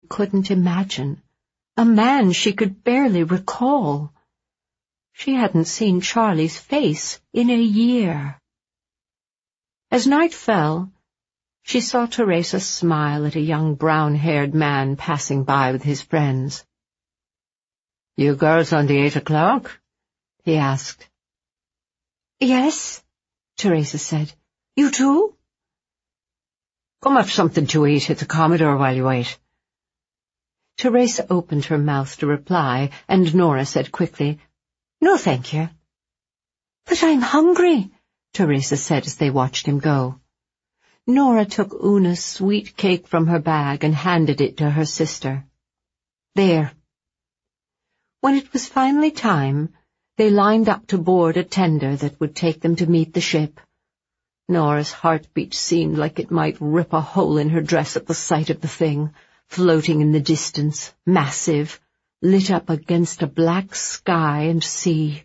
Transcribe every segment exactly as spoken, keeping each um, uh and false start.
couldn't imagine, a man she could barely recall. She hadn't seen Charlie's face in a year. As night fell, she saw Teresa smile at a young brown-haired man passing by with his friends. "You girls on the eight o'clock?" he asked. "Yes," Teresa said. "You too?" "Come have something to eat at the Commodore while you wait." Teresa opened her mouth to reply, and Nora said quickly, "No, thank you." "But I'm hungry," Teresa said as they watched him go. Nora took Una's sweet cake from her bag and handed it to her sister. "There." When it was finally time, they lined up to board a tender that would take them to meet the ship. Nora's heartbeat seemed like it might rip a hole in her dress at the sight of the thing, floating in the distance, massive, lit up against a black sky and sea.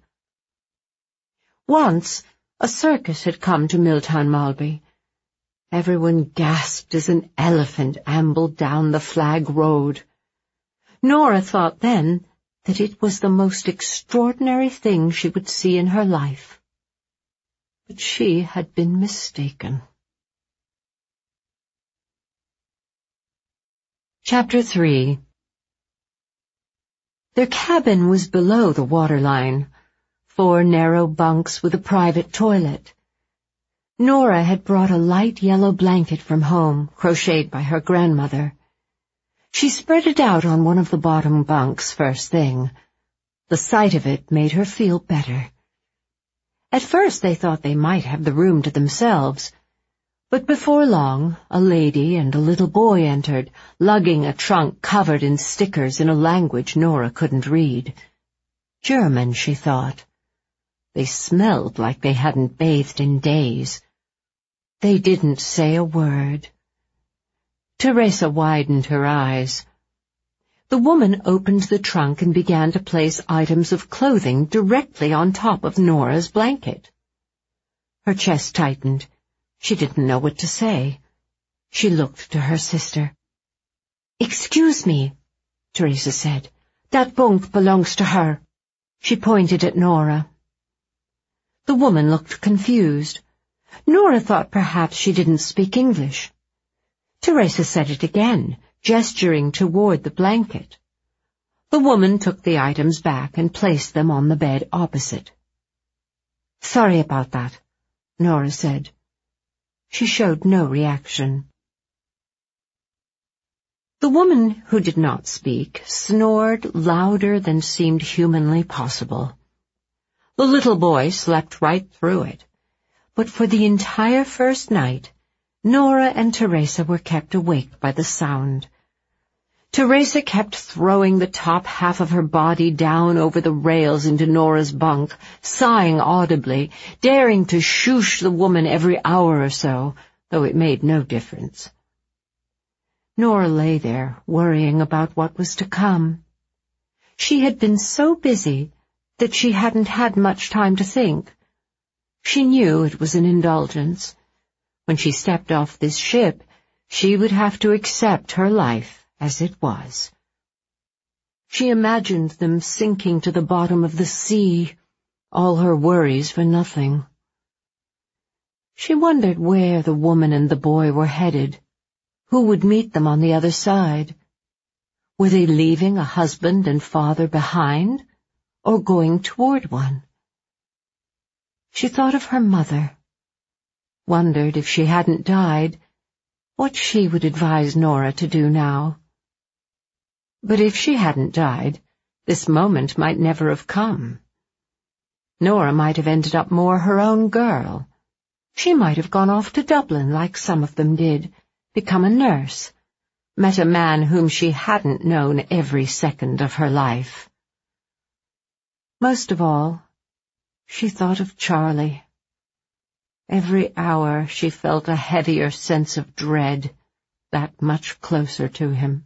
Once, a circus had come to Milltown Malby. Everyone gasped as an elephant ambled down the flag road. Nora thought then that it was the most extraordinary thing she would see in her life. But she had been mistaken. Chapter three. Their cabin was below the waterline, four narrow bunks with a private toilet. Nora had brought a light yellow blanket from home, crocheted by her grandmother. She spread it out on one of the bottom bunks first thing. The sight of it made her feel better. At first they thought they might have the room to themselves, but before long a lady and a little boy entered, lugging a trunk covered in stickers in a language Nora couldn't read. German, she thought. They smelled like they hadn't bathed in days. They didn't say a word. Teresa widened her eyes. The woman opened the trunk and began to place items of clothing directly on top of Nora's blanket. Her chest tightened. She didn't know what to say. She looked to her sister. "Excuse me," Teresa said. "That bunk belongs to her." She pointed at Nora. The woman looked confused. Nora thought perhaps she didn't speak English. Teresa said it again, gesturing toward the blanket. The woman took the items back and placed them on the bed opposite. "Sorry about that," Nora said. She showed no reaction. The woman, who did not speak, snored louder than seemed humanly possible. The little boy slept right through it, but for the entire first night, Nora and Teresa were kept awake by the sound. Teresa kept throwing the top half of her body down over the rails into Nora's bunk, sighing audibly, daring to shoosh the woman every hour or so, though it made no difference. Nora lay there, worrying about what was to come. She had been so busy that she hadn't had much time to think. She knew it was an indulgence. When she stepped off this ship, she would have to accept her life as it was. She imagined them sinking to the bottom of the sea, all her worries for nothing. She wondered where the woman and the boy were headed. Who would meet them on the other side? Were they leaving a husband and father behind, or going toward one? She thought of her mother, wondered if she hadn't died, what she would advise Nora to do now. But if she hadn't died, this moment might never have come. Nora might have ended up more her own girl. She might have gone off to Dublin like some of them did, become a nurse, met a man whom she hadn't known every second of her life. Most of all, she thought of Charlie. Every hour she felt a heavier sense of dread, that much closer to him.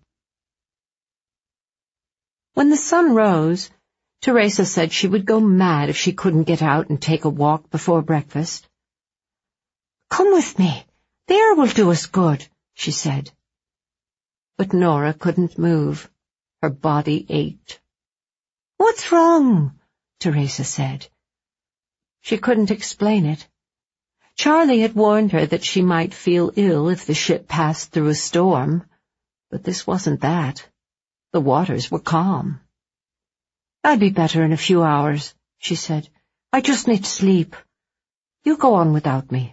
When the sun rose, Teresa said she would go mad if she couldn't get out and take a walk before breakfast. "Come with me. The air will do us good," she said. But Nora couldn't move. Her body ached. "What's wrong?" Teresa said. She couldn't explain it. Charlie had warned her that she might feel ill if the ship passed through a storm, but this wasn't that. The waters were calm. "I'll be better in a few hours," she said. "I just need sleep. You go on without me."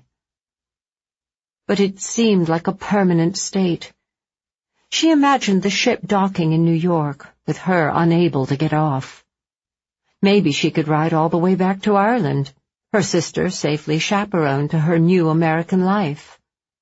But it seemed like a permanent state. She imagined the ship docking in New York, with her unable to get off. Maybe she could ride all the way back to Ireland, her sister safely chaperoned to her new American life.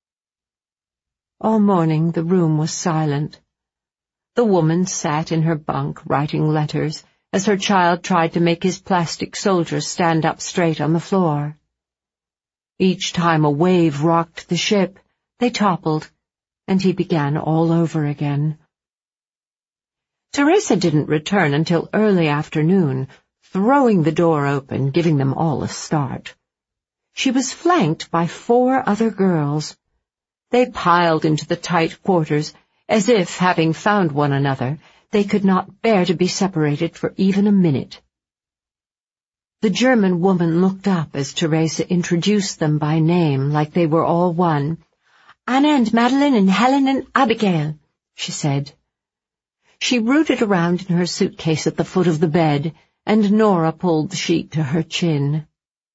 All morning the room was silent. The woman sat in her bunk writing letters as her child tried to make his plastic soldiers stand up straight on the floor. Each time a wave rocked the ship, they toppled, and he began all over again. Teresa didn't return until early afternoon, throwing the door open, giving them all a start. She was flanked by four other girls. They piled into the tight quarters, as if, having found one another, they could not bear to be separated for even a minute. The German woman looked up as Teresa introduced them by name, like they were all one. "Anna and Madeline and Helen and Abigail," she said. She rooted around in her suitcase at the foot of the bed, and Nora pulled the sheet to her chin.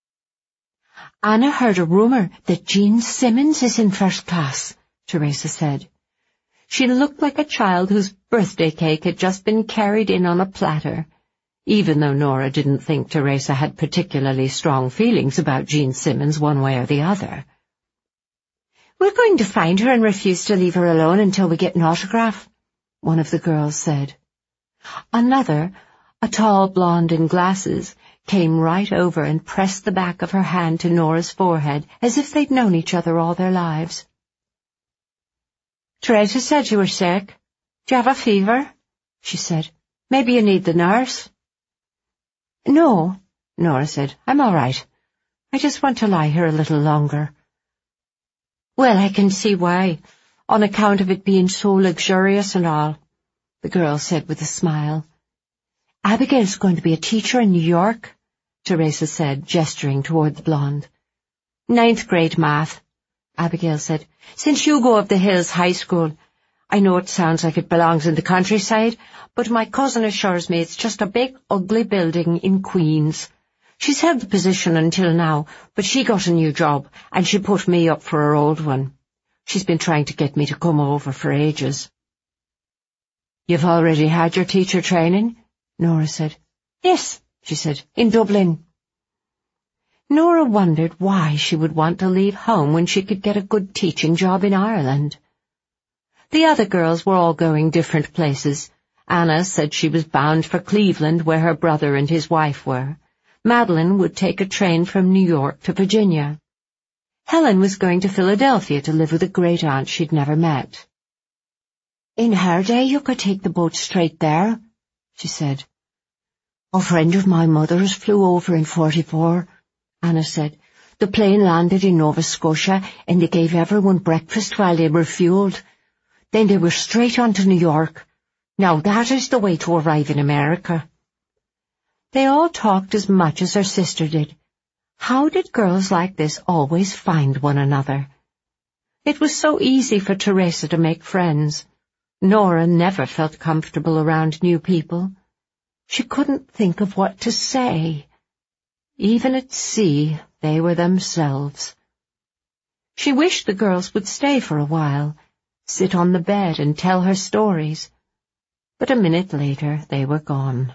"Anna heard a rumor that Gene Simmons is in first class," Teresa said. She looked like a child whose birthday cake had just been carried in on a platter, even though Nora didn't think Teresa had particularly strong feelings about Gene Simmons one way or the other. "We're going to find her and refuse to leave her alone until we get an autograph," one of the girls said. Another, a tall blonde in glasses, came right over and pressed the back of her hand to Nora's forehead as if they'd known each other all their lives. "Teresa said you were sick. Do you have a fever?" she said. "Maybe you need the nurse." "No," Nora said. "I'm all right. I just want to lie here a little longer." "Well, I can see why, on account of it being so luxurious and all," the girl said with a smile. "Abigail's going to be a teacher in New York," Teresa said, gesturing toward the blonde. "Ninth grade math," Abigail said. "Since Hugo of the Hills High School. I know it sounds like it belongs in the countryside, but my cousin assures me it's just a big, ugly building in Queens. She's held the position until now, but she got a new job, and she put me up for her old one. She's been trying to get me to come over for ages." "You've already had your teacher training?" Nora said. "Yes," she said, "in Dublin." Nora wondered why she would want to leave home when she could get a good teaching job in Ireland. The other girls were all going different places. Anna said she was bound for Cleveland, where her brother and his wife were. Madeline would take a train from New York to Virginia. Helen was going to Philadelphia to live with a great-aunt she'd never met. "In her day you could take the boat straight there," she said. "A friend of my mother's flew over in forty-four, Anna said. "The plane landed in Nova Scotia, and they gave everyone breakfast while they refueled. Then they were straight on to New York. Now that is the way to arrive in America." They all talked as much as her sister did. How did girls like this always find one another? It was so easy for Teresa to make friends. Nora never felt comfortable around new people. She couldn't think of what to say. Even at sea, they were themselves. She wished the girls would stay for a while, sit on the bed and tell her stories. But a minute later, they were gone.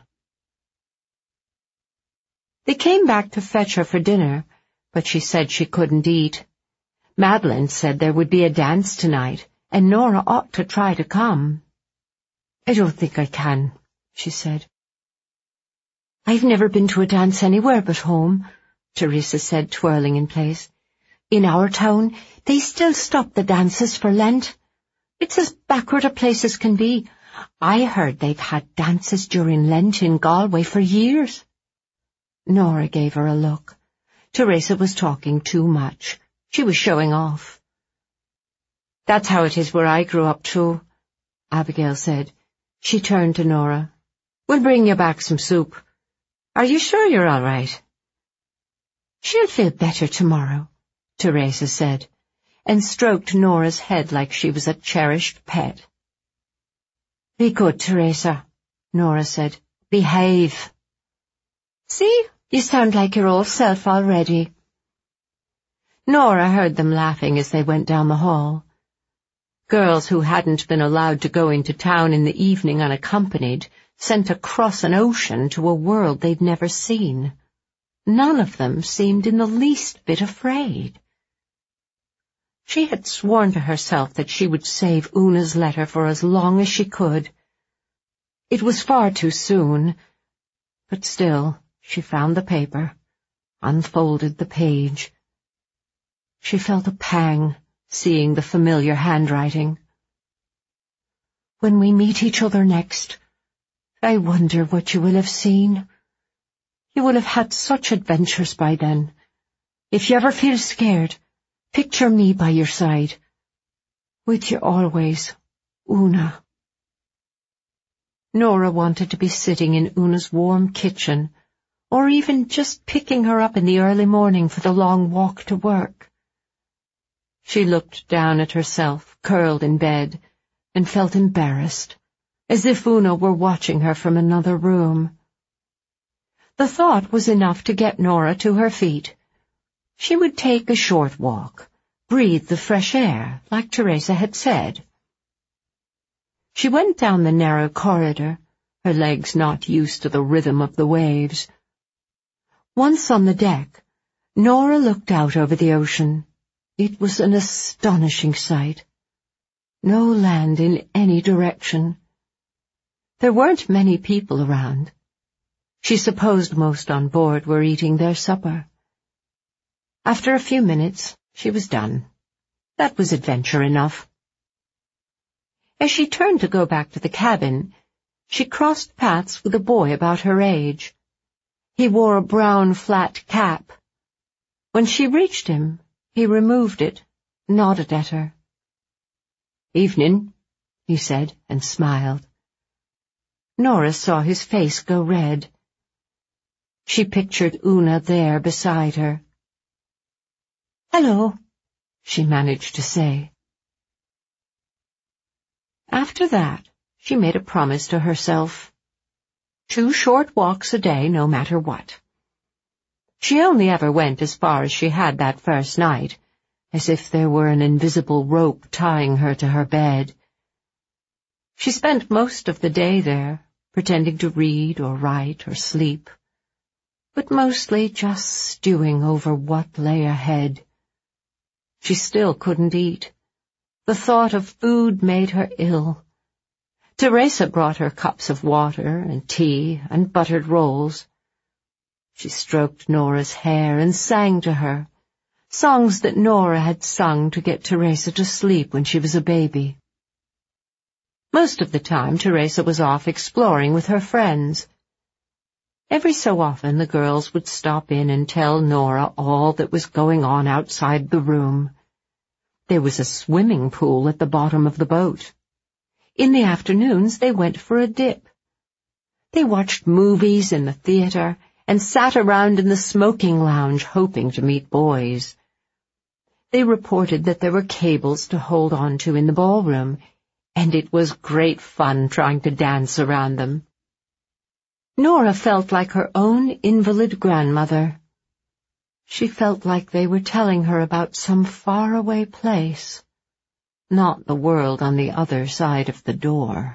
They came back to fetch her for dinner, but she said she couldn't eat. Madeline said there would be a dance tonight, and Nora ought to try to come. "I don't think I can," she said. "I've never been to a dance anywhere but home," Teresa said, twirling in place. "In our town, they still stop the dances for Lent. It's as backward a place as can be. I heard they've had dances during Lent in Galway for years." Nora gave her a look. Teresa was talking too much. She was showing off. "That's how it is where I grew up, too," Abigail said. She turned to Nora. We'll bring you back some soup. Are you sure you're all right? She'll feel better tomorrow, Teresa said, and stroked Nora's head like she was a cherished pet. Be good, Teresa, Nora said. Behave. See, you sound like your old self already. Nora heard them laughing as they went down the hall. Girls who hadn't been allowed to go into town in the evening unaccompanied, sent across an ocean to a world they'd never seen. None of them seemed in the least bit afraid. She had sworn to herself that she would save Una's letter for as long as she could. It was far too soon, but still she found the paper, unfolded the page. She felt a pang, seeing the familiar handwriting. When we meet each other next, I wonder what you will have seen. You will have had such adventures by then. If you ever feel scared, picture me by your side. With you always, Una. Nora wanted to be sitting in Una's warm kitchen, or even just picking her up in the early morning for the long walk to work. She looked down at herself, curled in bed, and felt embarrassed, as if Una were watching her from another room. The thought was enough to get Nora to her feet. She would take a short walk, breathe the fresh air, like Teresa had said. She went down the narrow corridor, her legs not used to the rhythm of the waves. Once on the deck, Nora looked out over the ocean. It was an astonishing sight. No land in any direction. There weren't many people around. She supposed most on board were eating their supper. After a few minutes, she was done. That was adventure enough. As she turned to go back to the cabin, she crossed paths with a boy about her age. He wore a brown flat cap. When she reached him, he removed it, nodded at her. "Evening," he said, and smiled. Nora saw his face go red. She pictured Una there beside her. "Hello," she managed to say. After that, she made a promise to herself. Two short walks a day, no matter what. She only ever went as far as she had that first night, as if there were an invisible rope tying her to her bed. She spent most of the day there, pretending to read or write or sleep, but mostly just stewing over what lay ahead. She still couldn't eat. The thought of food made her ill. Teresa brought her cups of water and tea and buttered rolls. She stroked Nora's hair and sang to her, songs that Nora had sung to get Teresa to sleep when she was a baby. Most of the time, Teresa was off exploring with her friends. Every so often, the girls would stop in and tell Nora all that was going on outside the room. There was a swimming pool at the bottom of the boat. In the afternoons, they went for a dip. They watched movies in the theater and sat around in the smoking lounge hoping to meet boys. They reported that there were cables to hold on to in the ballroom, and it was great fun trying to dance around them. Nora felt like her own invalid grandmother. She felt like they were telling her about some faraway place, not the world on the other side of the door.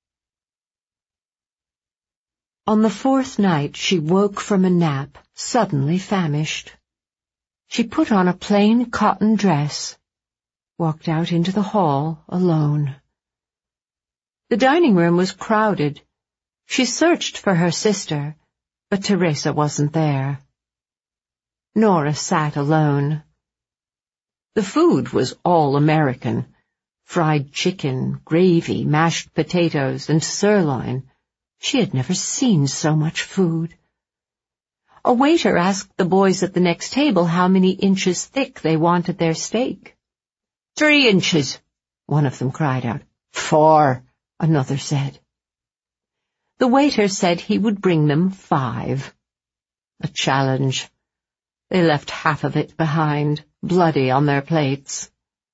On the fourth night she woke from a nap, suddenly famished. She put on a plain cotton dress, walked out into the hall alone. The dining room was crowded. She searched for her sister, but Teresa wasn't there. Nora sat alone. The food was all American. Fried chicken, gravy, mashed potatoes, and sirloin. She had never seen so much food. A waiter asked the boys at the next table how many inches thick they wanted their steak. "Three inches," one of them cried out. "Four," another said. The waiter said he would bring them five. A challenge. They left half of it behind, bloody on their plates.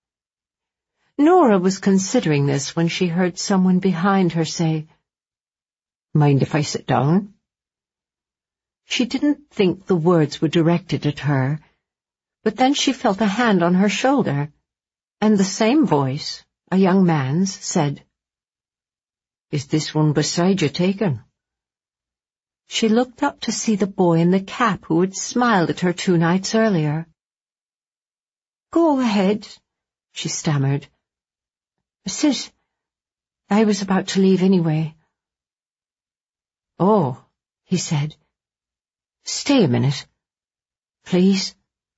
Nora was considering this when she heard someone behind her say, "Mind if I sit down?" She didn't think the words were directed at her, but then she felt a hand on her shoulder, and the same voice, a young man's, said, "Is this one beside you taken?" She looked up to see the boy in the cap who had smiled at her two nights earlier. "Go ahead," she stammered. "Sit. I was about to leave anyway." "Oh," he said. "Stay a minute, please."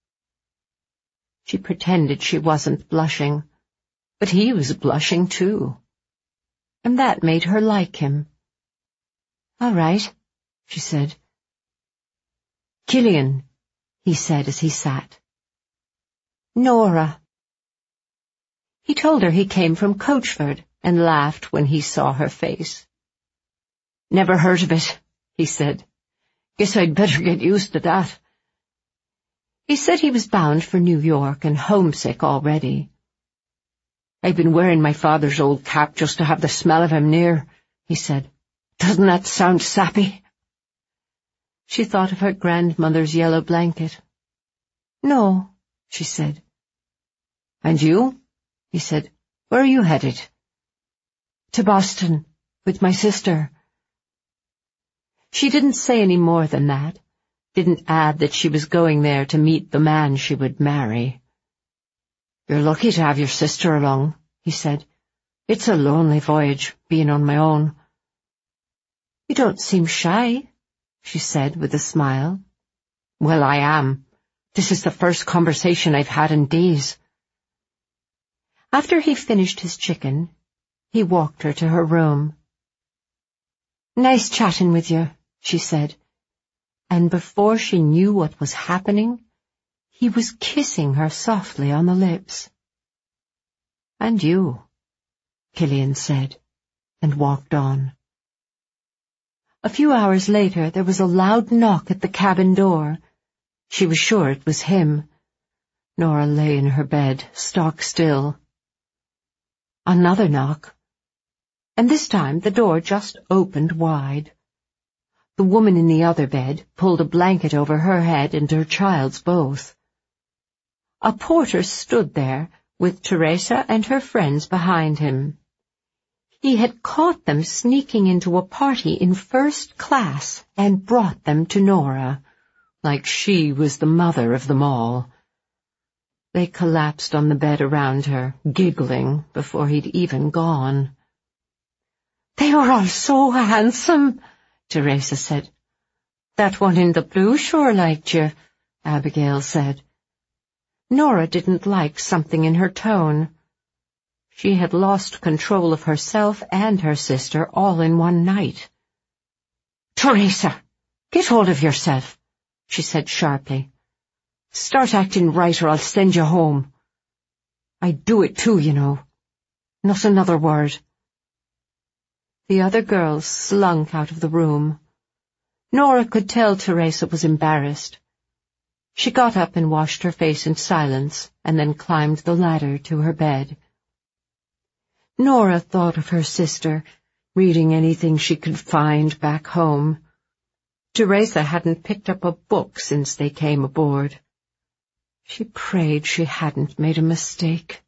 She pretended she wasn't blushing, but he was blushing too, and that made her like him. "All right," she said. "Killian," he said as he sat. "Nora." He told her he came from Coachford and laughed when he saw her face. "Never heard of it," he said. "Guess I'd better get used to that." He said he was bound for New York and homesick already. "I've been wearing my father's old cap just to have the smell of him near," he said. "Doesn't that sound sappy?" She thought of her grandmother's yellow blanket. "No," she said. "And you?" he said. "Where are you headed?" "To Boston, with my sister." She didn't say any more than that, didn't add that she was going there to meet the man she would marry. "You're lucky to have your sister along," he said. "It's a lonely voyage, being on my own." "You don't seem shy," she said with a smile. "Well, I am. This is the first conversation I've had in days." After he finished his chicken, he walked her to her room. "Nice chatting with you," she said, and before she knew what was happening, he was kissing her softly on the lips. "And you," Killian said, and walked on. A few hours later there was a loud knock at the cabin door. She was sure it was him. Nora lay in her bed, stock still. Another knock, and this time the door just opened wide. The woman in the other bed pulled a blanket over her head and her child's both. A porter stood there with Teresa and her friends behind him. He had caught them sneaking into a party in first class and brought them to Nora, like she was the mother of them all. They collapsed on the bed around her, giggling, before he'd even gone. "They were all so handsome," Teresa said. "That one in the blue sure liked you," Abigail said. Nora didn't like something in her tone. She had lost control of herself and her sister all in one night. "Teresa, get hold of yourself," she said sharply. "Start acting right or I'll send you home. I'd do it too, you know. Not another word." The other girls slunk out of the room. Nora could tell Teresa was embarrassed. She got up and washed her face in silence and then climbed the ladder to her bed. Nora thought of her sister, reading anything she could find back home. Teresa hadn't picked up a book since they came aboard. She prayed she hadn't made a mistake.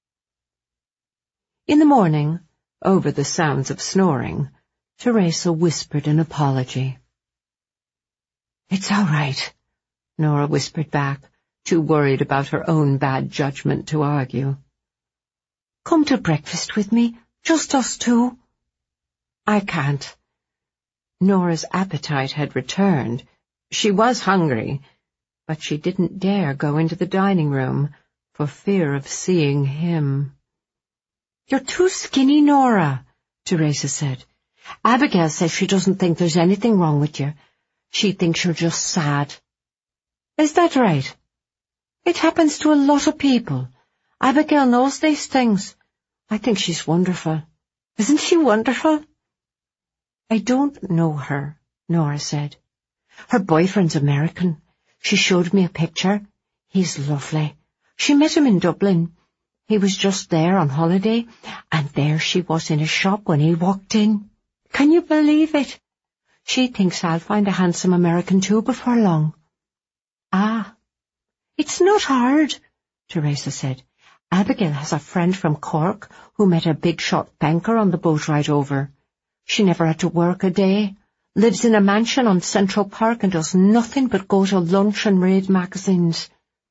In the morning, over the sounds of snoring, Teresa whispered an apology. "It's all right," Nora whispered back, too worried about her own bad judgment to argue. "Come to breakfast with me, just us two." "I can't." Nora's appetite had returned. She was hungry, but she didn't dare go into the dining room for fear of seeing him. "You're too skinny, Nora," Teresa said. "Abigail says she doesn't think there's anything wrong with you. She thinks you're just sad." "Is that right?" "It happens to a lot of people. Abigail knows these things. I think she's wonderful. Isn't she wonderful?" "I don't know her," Nora said. "Her boyfriend's American. She showed me a picture. He's lovely. She met him in Dublin. He was just there on holiday, and there she was in a shop when he walked in. Can you believe it? She thinks I'll find a handsome American too before long." "Ah, it's not hard," Teresa said. "Abigail has a friend from Cork who met a big-shot banker on the boat ride over. She never had to work a day, lives in a mansion on Central Park and does nothing but go to lunch and read magazines."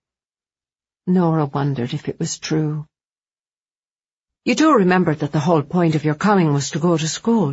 Nora wondered if it was true. "You do remember that the whole point of your coming was to go to school?"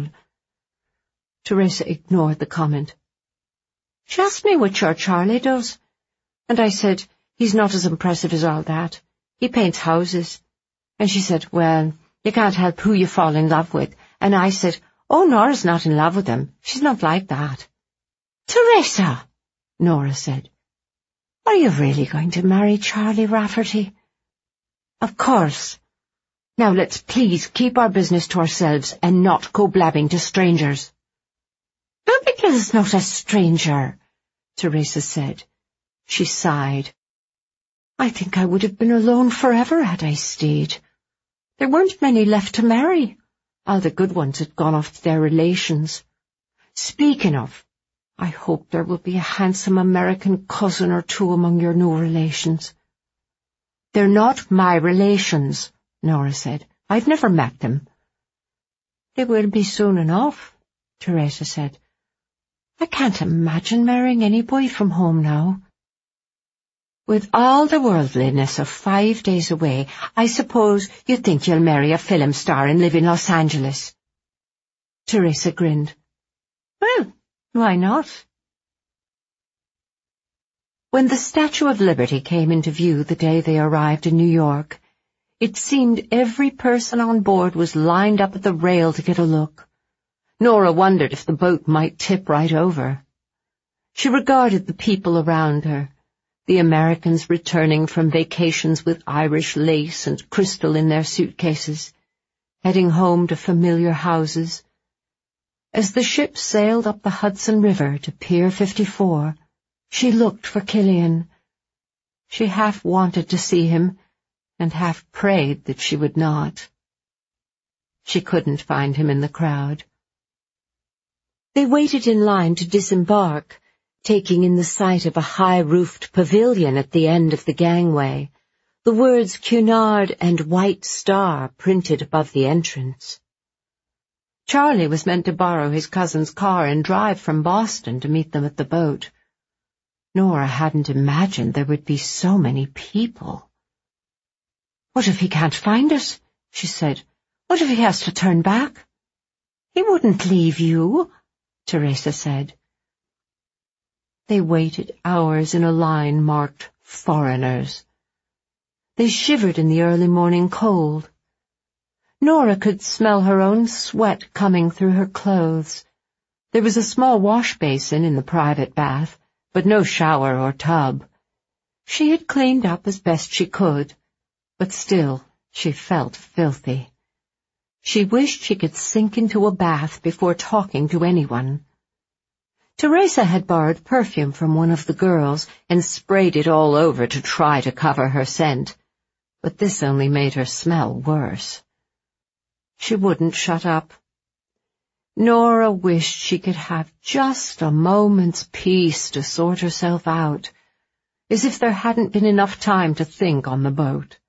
Teresa ignored the comment. "She asked me which your Charlie does, and I said, he's not as impressive as all that. He paints houses." And she said, "Well, you can't help who you fall in love with." And I said, "Oh, Nora's not in love with him. She's not like that." "Teresa," Nora said, "are you really going to marry Charlie Rafferty?" "Of course. Now let's please keep our business to ourselves and not go blabbing to strangers." "Abigail's not a stranger," Teresa said. She sighed. "I think I would have been alone forever had I stayed. There weren't many left to marry. All the good ones had gone off to their relations. Speaking of, I hope there will be a handsome American cousin or two among your new relations." "They're not my relations," Nora said. "I've never met them." "They will be soon enough," Teresa said. "I can't imagine marrying any boy from home now." "With all the worldliness of five days away, I suppose you think you'll marry a film star and live in Los Angeles?" Teresa grinned. "Well, why not?" When the Statue of Liberty came into view the day they arrived in New York, it seemed every person on board was lined up at the rail to get a look. Nora wondered if the boat might tip right over. She regarded the people around her, the Americans returning from vacations with Irish lace and crystal in their suitcases, heading home to familiar houses. As the ship sailed up the Hudson River to Pier fifty-four, she looked for Killian. She half wanted to see him, and half prayed that she would not. She couldn't find him in the crowd. They waited in line to disembark, taking in the sight of a high-roofed pavilion at the end of the gangway, the words Cunard and White Star printed above the entrance. Charlie was meant to borrow his cousin's car and drive from Boston to meet them at the boat. Nora hadn't imagined there would be so many people. "What if he can't find us?" she said. "What if he has to turn back?" "He wouldn't leave you," Teresa said. They waited hours in a line marked foreigners. They shivered in the early morning cold. Nora could smell her own sweat coming through her clothes. There was a small wash basin in the private bath, but no shower or tub. She had cleaned up as best she could, but still she felt filthy. She wished she could sink into a bath before talking to anyone. Teresa had borrowed perfume from one of the girls and sprayed it all over to try to cover her scent, but this only made her smell worse. She wouldn't shut up. Nora wished she could have just a moment's peace to sort herself out, as if there hadn't been enough time to think on the boat.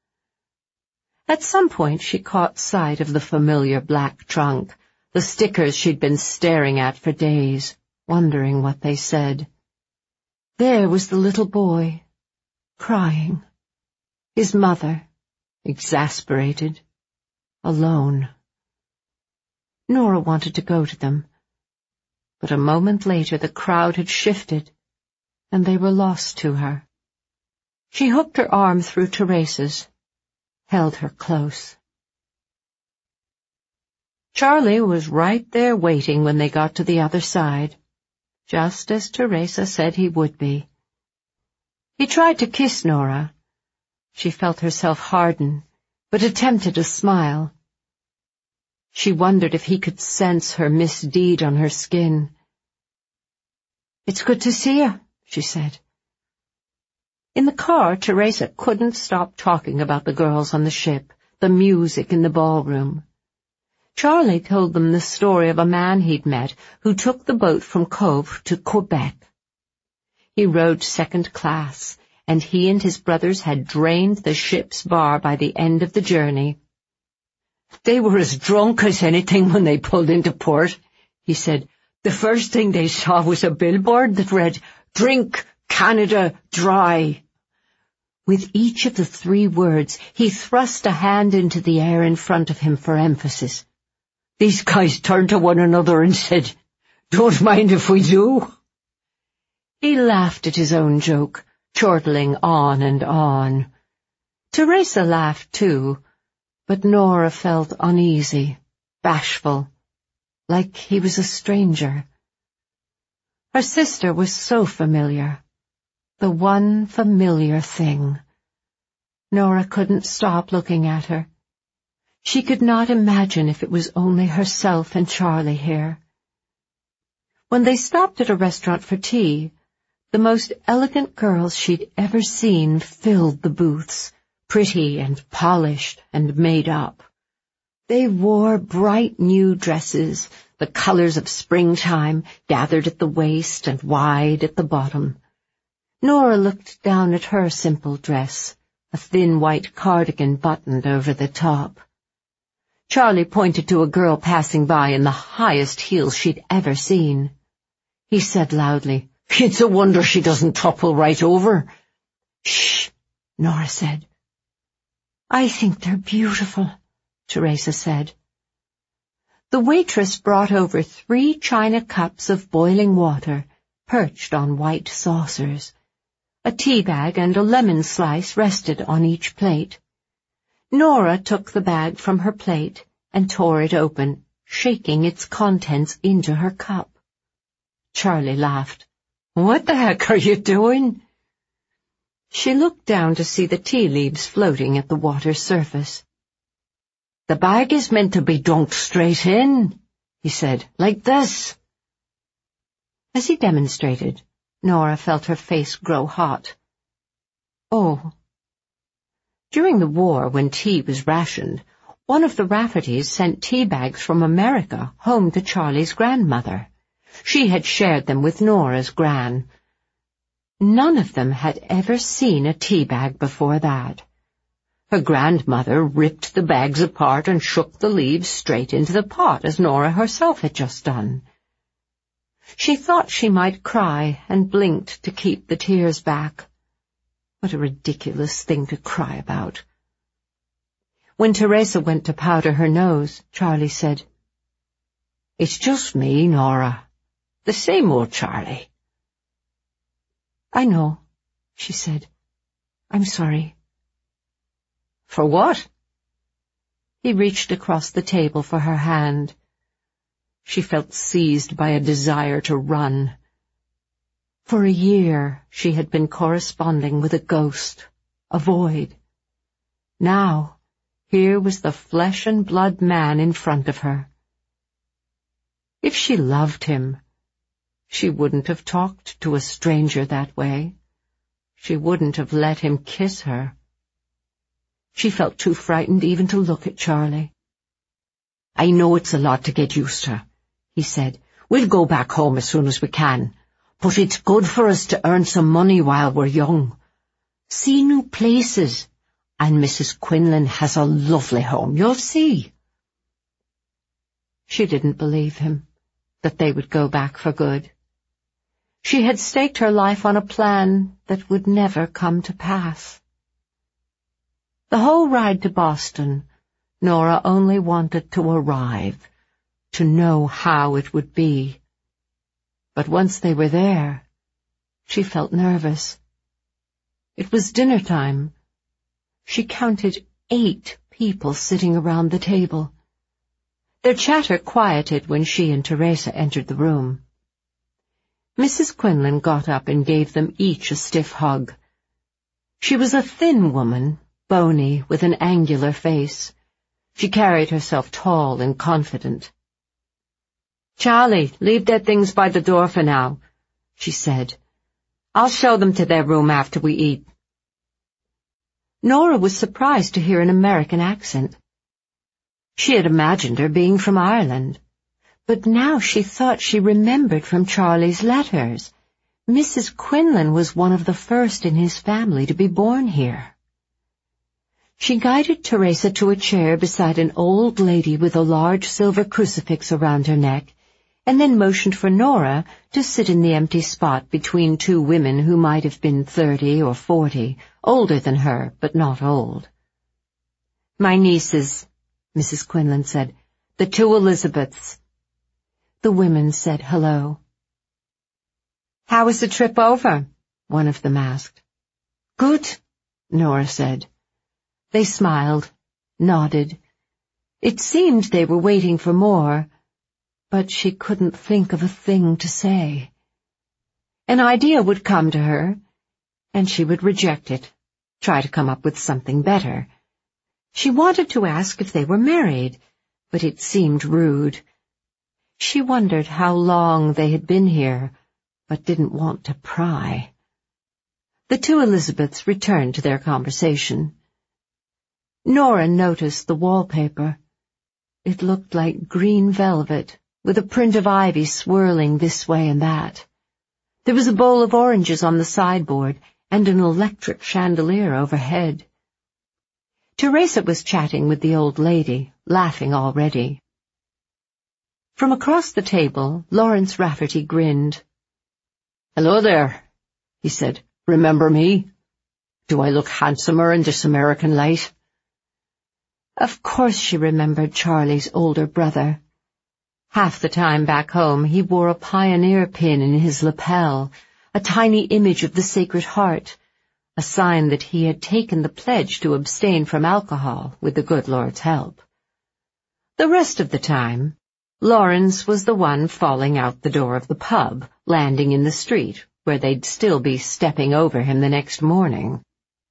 At some point she caught sight of the familiar black trunk, the stickers she'd been staring at for days, wondering what they said. There was the little boy, crying. His mother, exasperated, alone. Nora wanted to go to them, but a moment later the crowd had shifted, and they were lost to her. She hooked her arm through Teresa's, held her close. Charlie was right there waiting when they got to the other side, just as Teresa said he would be. He tried to kiss Nora. She felt herself harden, but attempted a smile. She wondered if he could sense her misdeed on her skin. "It's good to see you," she said. In the car, Teresa couldn't stop talking about the girls on the ship, the music in the ballroom. Charlie told them the story of a man he'd met who took the boat from Cove to Quebec. He rowed second class, and he and his brothers had drained the ship's bar by the end of the journey. "They were as drunk as anything when they pulled into port," he said. "The first thing they saw was a billboard that read, 'Drink Canada Dry.'" With each of the three words, he thrust a hand into the air in front of him for emphasis. These guys turned to one another and said, "Don't mind if we do." He laughed at his own joke, chortling on and on. Teresa laughed too, but Nora felt uneasy, bashful, like he was a stranger. Her sister was so familiar, the one familiar thing. Nora couldn't stop looking at her. She could not imagine if it was only herself and Charlie here. When they stopped at a restaurant for tea, the most elegant girls she'd ever seen filled the booths, pretty and polished and made up. They wore bright new dresses, the colors of springtime, gathered at the waist and wide at the bottom. Nora looked down at her simple dress, a thin white cardigan buttoned over the top. Charlie pointed to a girl passing by in the highest heels she'd ever seen. He said loudly, "It's a wonder she doesn't topple right over." "Shh," Nora said. "I think they're beautiful," Teresa said. The waitress brought over three china cups of boiling water, perched on white saucers. A tea bag and a lemon slice rested on each plate. Nora took the bag from her plate and tore it open, shaking its contents into her cup. Charlie laughed. "What the heck are you doing?" She looked down to see the tea leaves floating at the water's surface. "The bag is meant to be dunked straight in," he said, "like this." As he demonstrated, Nora felt her face grow hot. "Oh." During the war, when tea was rationed, one of the Raffertys sent tea bags from America home to Charlie's grandmother. She had shared them with Nora's gran. None of them had ever seen a tea bag before that. Her grandmother ripped the bags apart and shook the leaves straight into the pot, as Nora herself had just done. She thought she might cry and blinked to keep the tears back. What a ridiculous thing to cry about. When Teresa went to powder her nose, Charlie said, "It's just me, Nora. The same old Charlie." "I know," she said. "I'm sorry." "For what?" He reached across the table for her hand. She felt seized by a desire to run. For a year she had been corresponding with a ghost, a void. Now, here was the flesh and blood man in front of her. If she loved him, she wouldn't have talked to a stranger that way. She wouldn't have let him kiss her. She felt too frightened even to look at Charlie. "I know it's a lot to get used to," he said. "We'll go back home as soon as we can. But it's good for us to earn some money while we're young. See new places. And Missus Quinlan has a lovely home, you'll see." She didn't believe him, that they would go back for good. She had staked her life on a plan that would never come to pass. The whole ride to Boston, Nora only wanted to arrive, to know how it would be. But once they were there, she felt nervous. It was dinner time. She counted eight people sitting around the table. Their chatter quieted when she and Teresa entered the room. Missus Quinlan got up and gave them each a stiff hug. She was a thin woman, bony, with an angular face. She carried herself tall and confident. "Charlie, leave their things by the door for now," she said. "I'll show them to their room after we eat." Nora was surprised to hear an American accent. She had imagined her being from Ireland, but now she thought she remembered from Charlie's letters. Missus Quinlan was one of the first in his family to be born here. She guided Teresa to a chair beside an old lady with a large silver crucifix around her neck, and then motioned for Nora to sit in the empty spot between two women who might have been thirty or forty, older than her, but not old. "My nieces," Missus Quinlan said, "the two Elizabeths." The women said hello. "How was the trip over?" one of them asked. "Good," Nora said. They smiled, nodded. It seemed they were waiting for more, but she couldn't think of a thing to say. An idea would come to her, and she would reject it, try to come up with something better. She wanted to ask if they were married, but it seemed rude. She wondered how long they had been here, but didn't want to pry. The two Elizabeths returned to their conversation. Nora noticed the wallpaper. It looked like green velvet, with a print of ivy swirling this way and that. There was a bowl of oranges on the sideboard and an electric chandelier overhead. Teresa was chatting with the old lady, laughing already. From across the table, Lawrence Rafferty grinned. "Hello there," he said. "Remember me? Do I look handsomer in this American light?" Of course she remembered Charlie's older brother. Half the time back home he wore a pioneer pin in his lapel, a tiny image of the Sacred Heart, a sign that he had taken the pledge to abstain from alcohol with the good Lord's help. The rest of the time, Lawrence was the one falling out the door of the pub, landing in the street, where they'd still be stepping over him the next morning.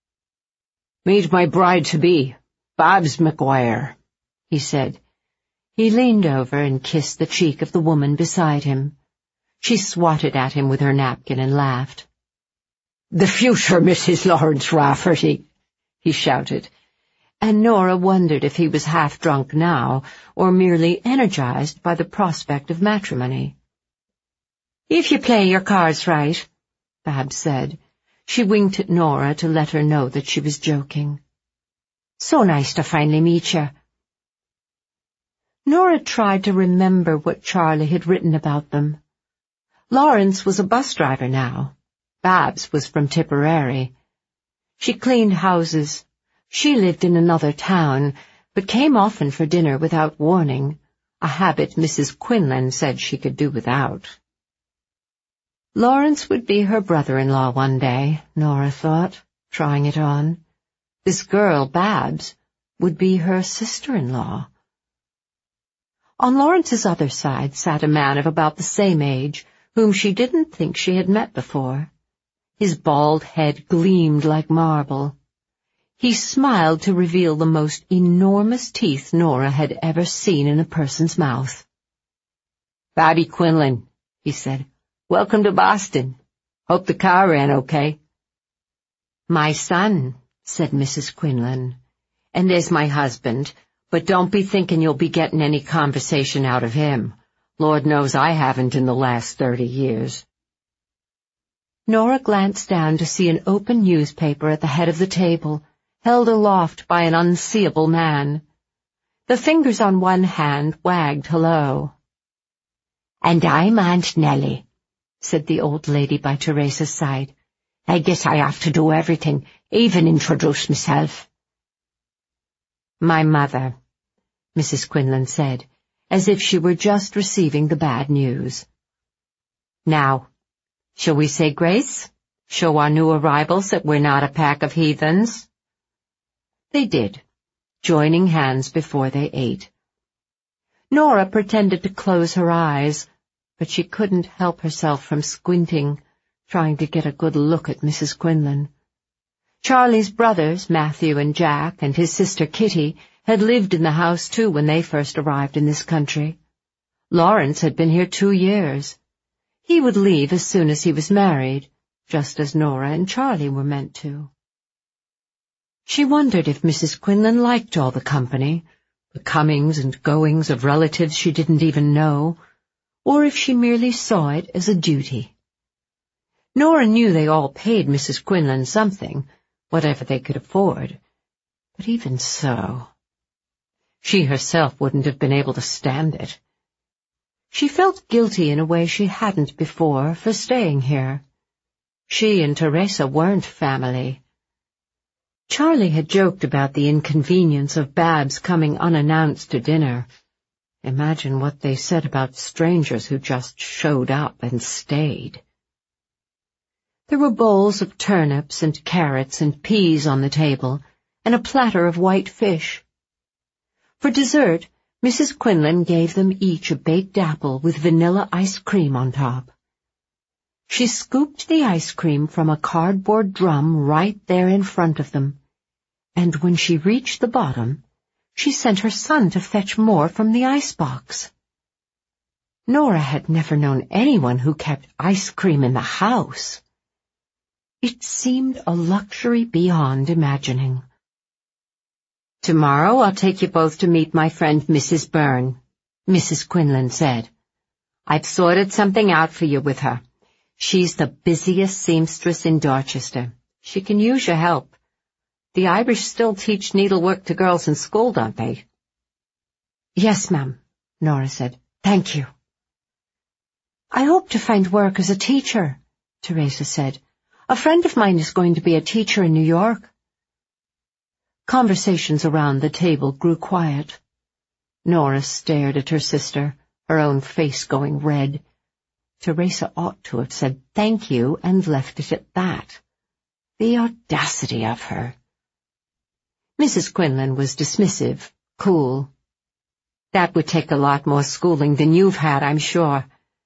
"Meet my bride-to-be, Babs McGuire," he said. He leaned over and kissed the cheek of the woman beside him. She swatted at him with her napkin and laughed. "The future Missus Lawrence Rafferty," he shouted, and Nora wondered if he was half drunk now or merely energized by the prospect of matrimony. "If you play your cards right," Babs said. She winked at Nora to let her know that she was joking. "So nice to finally meet you." Nora tried to remember what Charlie had written about them. Lawrence was a bus driver now. Babs was from Tipperary. She cleaned houses. She lived in another town, but came often for dinner without warning, a habit Missus Quinlan said she could do without. Lawrence would be her brother-in-law one day, Nora thought, trying it on. This girl, Babs, would be her sister-in-law. On Lawrence's other side sat a man of about the same age, whom she didn't think she had met before. His bald head gleamed like marble. He smiled to reveal the most enormous teeth Nora had ever seen in a person's mouth. "Babby Quinlan," he said. "Welcome to Boston. Hope the car ran okay." "My son," said Missus Quinlan. "And there's my husband, but don't be thinking you'll be getting any conversation out of him. Lord knows I haven't in the last thirty years. Nora glanced down to see an open newspaper at the head of the table, held aloft by an unseeable man. The fingers on one hand wagged hello. "And I'm Aunt Nellie," said the old lady by Teresa's side. "I guess I have to do everything, even introduce myself." "My mother," Missus Quinlan said, as if she were just receiving the bad news. "Now, shall we say grace? Show our new arrivals that we're not a pack of heathens?" They did, joining hands before they ate. Nora pretended to close her eyes, but she couldn't help herself from squinting, trying to get a good look at Missus Quinlan. Charlie's brothers, Matthew and Jack, and his sister Kitty, had lived in the house too when they first arrived in this country. Lawrence had been here two years. He would leave as soon as he was married, just as Nora and Charlie were meant to. She wondered if Missus Quinlan liked all the company, the comings and goings of relatives she didn't even know, or if she merely saw it as a duty. Nora knew they all paid Missus Quinlan something, whatever they could afford, but even so, she herself wouldn't have been able to stand it. She felt guilty in a way she hadn't before for staying here. She and Teresa weren't family. Charlie had joked about the inconvenience of Babs coming unannounced to dinner. Imagine what they said about strangers who just showed up and stayed. There were bowls of turnips and carrots and peas on the table, and a platter of white fish. For dessert, Missus Quinlan gave them each a baked apple with vanilla ice cream on top. She scooped the ice cream from a cardboard drum right there in front of them, and when she reached the bottom, she sent her son to fetch more from the icebox. Nora had never known anyone who kept ice cream in the house. It seemed a luxury beyond imagining. "Tomorrow I'll take you both to meet my friend Missus Byrne," Missus Quinlan said. "I've sorted something out for you with her. She's the busiest seamstress in Dorchester. She can use your help. The Irish still teach needlework to girls in school, don't they?" "Yes, ma'am," Nora said. "Thank you." "I hope to find work as a teacher," Teresa said. "A friend of mine is going to be a teacher in New York." Conversations around the table grew quiet. Nora stared at her sister, her own face going red. Teresa ought to have said thank you and left it at that. The audacity of her. Missus Quinlan was dismissive, cool. "That would take a lot more schooling than you've had, I'm sure."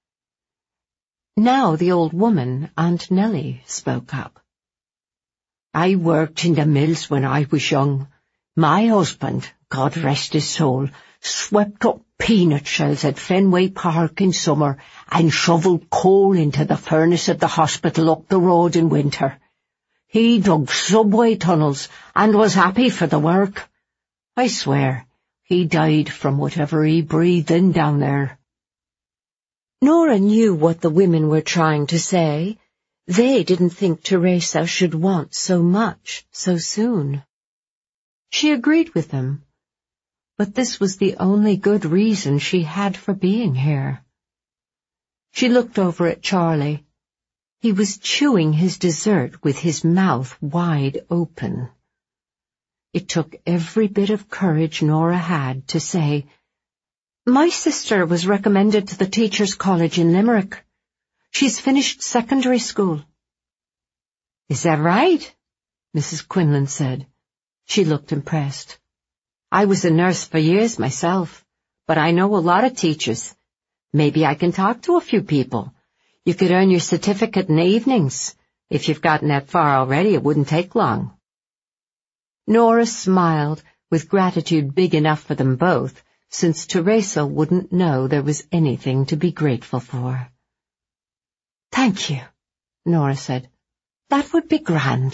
Now the old woman, Aunt Nellie, spoke up. "I worked in the mills when I was young. My husband, God rest his soul, swept up peanut shells at Fenway Park in summer and shoveled coal into the furnace of the hospital up the road in winter. He dug subway tunnels and was happy for the work. I swear, he died from whatever he breathed in down there." Nora knew what the women were trying to say. They didn't think Teresa should want so much so soon. She agreed with them, but this was the only good reason she had for being here. She looked over at Charlie. He was chewing his dessert with his mouth wide open. It took every bit of courage Nora had to say, "My sister was recommended to the Teachers' College in Limerick. She's finished secondary school." "Is that right?" Missus Quinlan said. She looked impressed. "I was a nurse for years myself, but I know a lot of teachers. Maybe I can talk to a few people. You could earn your certificate in the evenings. If you've gotten that far already, it wouldn't take long." Nora smiled, with gratitude big enough for them both, since Teresa wouldn't know there was anything to be grateful for. "Thank you," Nora said. "That would be grand."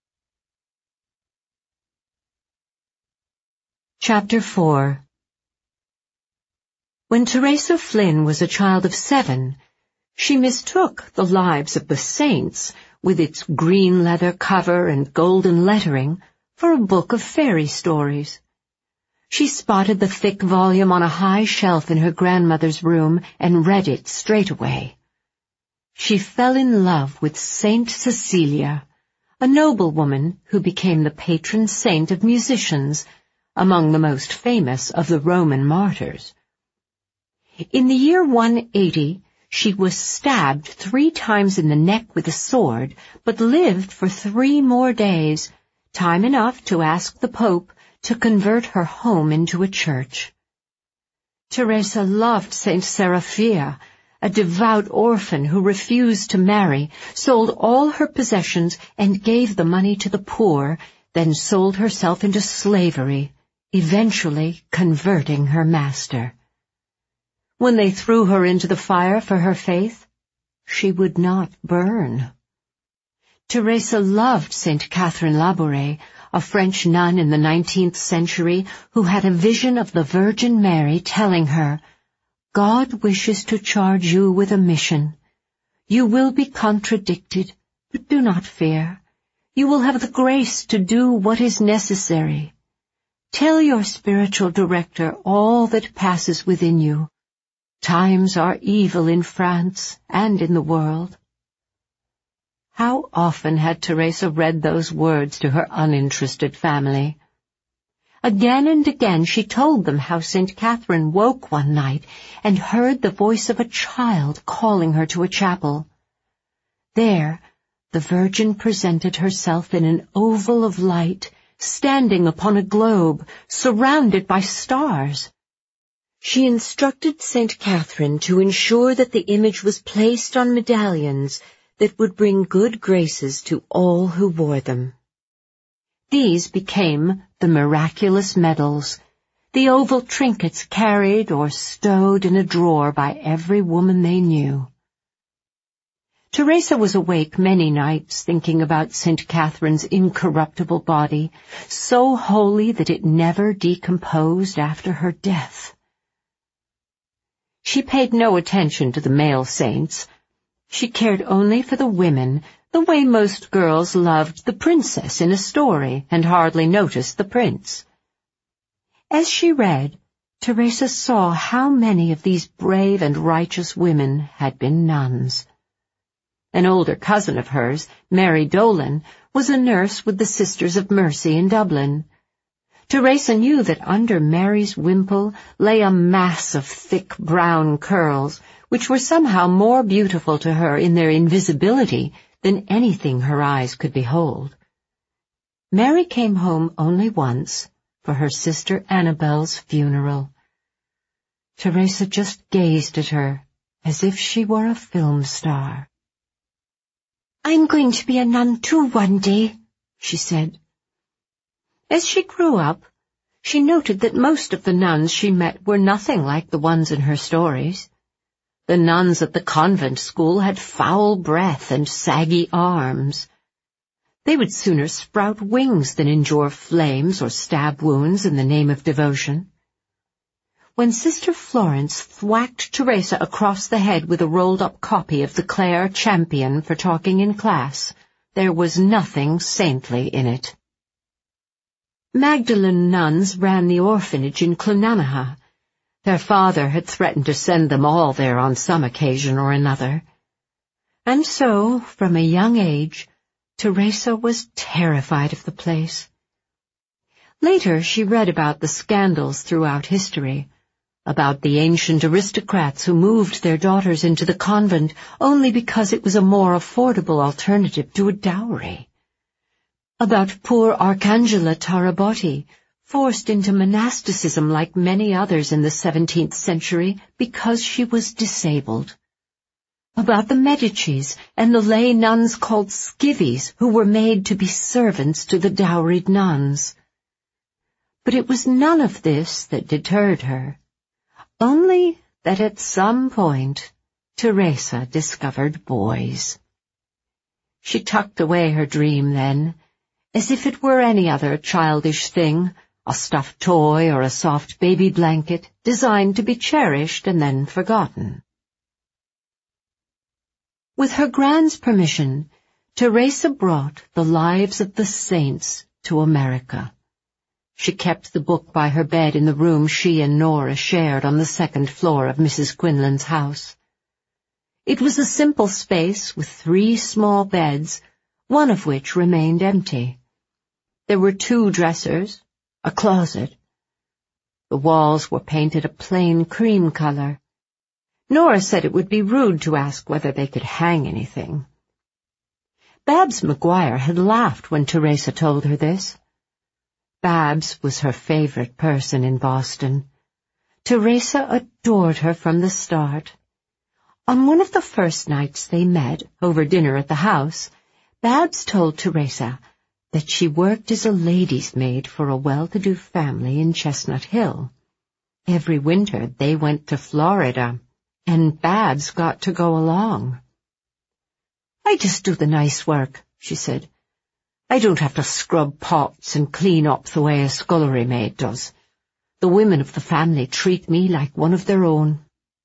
Chapter four. When Teresa Flynn was a child of seven, she mistook the Lives of the Saints, with its green leather cover and golden lettering, for a book of fairy stories. She spotted the thick volume on a high shelf in her grandmother's room and read it straight away. She fell in love with Saint Cecilia, a noblewoman who became the patron saint of musicians, among the most famous of the Roman martyrs. In the year one eighty, she was stabbed three times in the neck with a sword, but lived for three more days, time enough to ask the Pope to convert her home into a church. Teresa loved Saint Seraphia, a devout orphan who refused to marry, sold all her possessions, and gave the money to the poor, then sold herself into slavery eventually converting her master. When they threw her into the fire for her faith, she would not burn. Teresa loved Saint Catherine Labouré, a French nun in the nineteenth century who had a vision of the Virgin Mary telling her, "God wishes to charge you with a mission. You will be contradicted, but do not fear. You will have the grace to do what is necessary. Tell your spiritual director all that passes within you. Times are evil in France and in the world." How often had Teresa read those words to her uninterested family? Again and again she told them how Saint Catherine woke one night and heard the voice of a child calling her to a chapel. There, the Virgin presented herself in an oval of light, standing upon a globe, surrounded by stars. She instructed Saint Catherine to ensure that the image was placed on medallions that would bring good graces to all who wore them. These became the miraculous medals, the oval trinkets carried or stowed in a drawer by every woman they knew. Teresa was awake many nights thinking about Saint Catherine's incorruptible body, so holy that it never decomposed after her death. She paid no attention to the male saints. She cared only for the women, the way most girls loved the princess in a story and hardly noticed the prince. As she read, Teresa saw how many of these brave and righteous women had been nuns. An older cousin of hers, Mary Dolan, was a nurse with the Sisters of Mercy in Dublin. Teresa knew that under Mary's wimple lay a mass of thick brown curls, which were somehow more beautiful to her in their invisibility than anything her eyes could behold. Mary came home only once, for her sister Annabel's funeral. Teresa just gazed at her, as if she were a film star. "I'm going to be a nun too one day," she said. As she grew up, she noted that most of the nuns she met were nothing like the ones in her stories. The nuns at the convent school had foul breath and saggy arms. They would sooner sprout wings than endure flames or stab wounds in the name of devotion. When Sister Florence thwacked Teresa across the head with a rolled-up copy of the Clare Champion for talking in class, there was nothing saintly in it. Magdalene nuns ran the orphanage in Clonanaha. Their father had threatened to send them all there on some occasion or another. And so, from a young age, Teresa was terrified of the place. Later she read about the scandals throughout history, about the ancient aristocrats who moved their daughters into the convent only because it was a more affordable alternative to a dowry, about poor Arcangela Tarabotti, forced into monasticism like many others in the seventeenth century because she was disabled, about the Medicis and the lay nuns called skivvies who were made to be servants to the dowried nuns. But it was none of this that deterred her, only that at some point Teresa discovered boys. She tucked away her dream then, as if it were any other childish thing, a stuffed toy or a soft baby blanket designed to be cherished and then forgotten. With her grand's permission, Teresa brought the Lives of the Saints to America. She kept the book by her bed in the room she and Nora shared on the second floor of Missus Quinlan's house. It was a simple space with three small beds, one of which remained empty. There were two dressers, a closet. The walls were painted a plain cream color. Nora said it would be rude to ask whether they could hang anything. Babs Maguire had laughed when Teresa told her this. Babs was her favorite person in Boston. Teresa adored her from the start. On one of the first nights they met, over dinner at the house, Babs told Teresa that she worked as a lady's maid for a well-to-do family in Chestnut Hill. Every winter they went to Florida, and Babs got to go along. "I just do the nice work," she said. "I don't have to scrub pots and clean up the way a scullery maid does. The women of the family treat me like one of their own."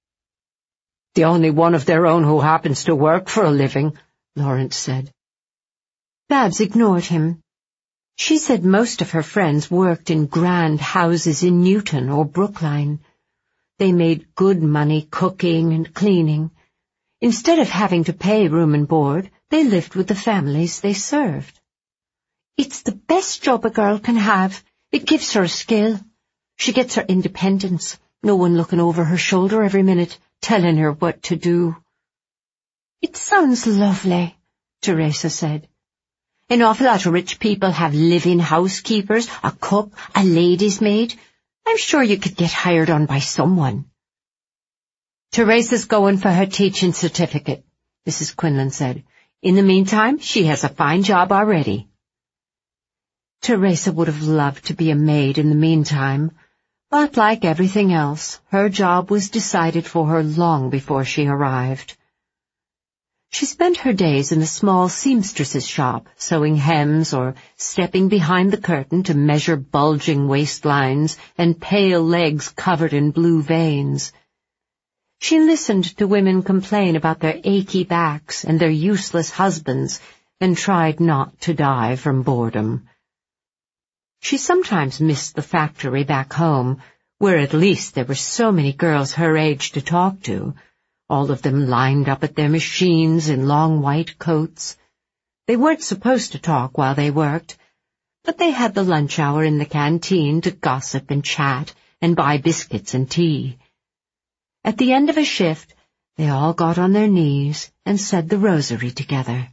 "The only one of their own who happens to work for a living," Lawrence said. Babs ignored him. She said most of her friends worked in grand houses in Newton or Brookline. They made good money cooking and cleaning. Instead of having to pay room and board, they lived with the families they served. "It's the best job a girl can have. It gives her a skill. She gets her independence, no one looking over her shoulder every minute, telling her what to do." "It sounds lovely," Teresa said. "An awful lot of rich people have live-in housekeepers, a cook, a lady's maid. I'm sure you could get hired on by someone." "Teresa's going for her teaching certificate," Missus Quinlan said. "In the meantime, she has a fine job already." Teresa would have loved to be a maid in the meantime, but like everything else, her job was decided for her long before she arrived. She spent her days in a small seamstress's shop, sewing hems or stepping behind the curtain to measure bulging waistlines and pale legs covered in blue veins. She listened to women complain about their achy backs and their useless husbands and tried not to die from boredom. She sometimes missed the factory back home, where at least there were so many girls her age to talk to, all of them lined up at their machines in long white coats. They weren't supposed to talk while they worked, but they had the lunch hour in the canteen to gossip and chat and buy biscuits and tea. At the end of a shift, they all got on their knees and said the rosary together.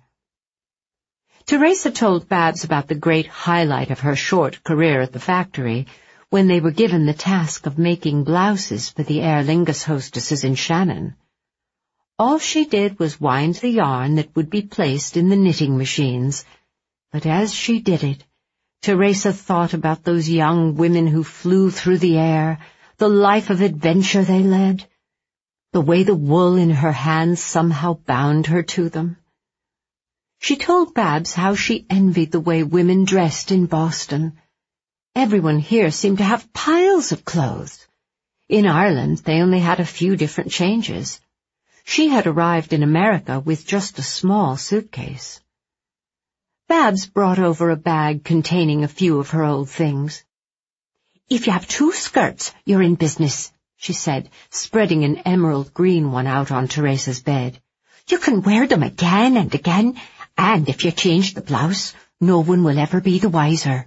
Teresa told Babs about the great highlight of her short career at the factory, when they were given the task of making blouses for the Aer Lingus hostesses in Shannon. All she did was wind the yarn that would be placed in the knitting machines, but as she did it, Teresa thought about those young women who flew through the air, the life of adventure they led, the way the wool in her hands somehow bound her to them. She told Babs how she envied the way women dressed in Boston. Everyone here seemed to have piles of clothes. In Ireland, they only had a few different changes. She had arrived in America with just a small suitcase. Babs brought over a bag containing a few of her old things. "If you have two skirts, you're in business," she said, spreading an emerald green one out on Teresa's bed. "You can wear them again and again, and if you change the blouse, no one will ever be the wiser."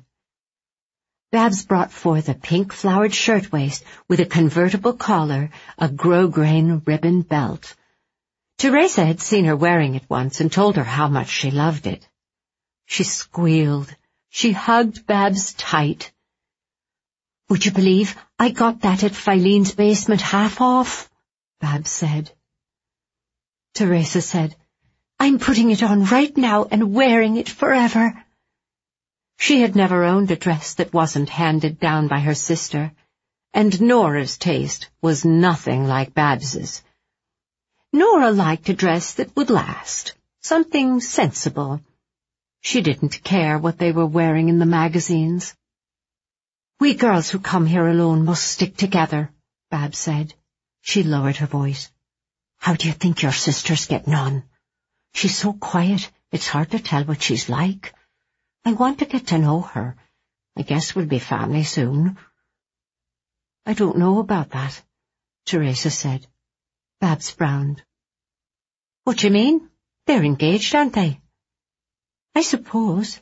Babs brought forth a pink-flowered shirtwaist with a convertible collar, a grosgrain ribbon belt. Teresa had seen her wearing it once and told her how much she loved it. She squealed. She hugged Babs tight. "Would you believe I got that at Filene's Basement half off?" Babs said. Teresa said, "I'm putting it on right now and wearing it forever." She had never owned a dress that wasn't handed down by her sister, and Nora's taste was nothing like Babs's. Nora liked a dress that would last, something sensible. She didn't care what they were wearing in the magazines. "We girls who come here alone must stick together," Babs said. She lowered her voice. "How do you think your sister's getting on? She's so quiet, it's hard to tell what she's like. I want to get to know her. I guess we'll be family soon." "I don't know about that," Teresa said. Babs frowned. "What do you mean? They're engaged, aren't they?" "I suppose."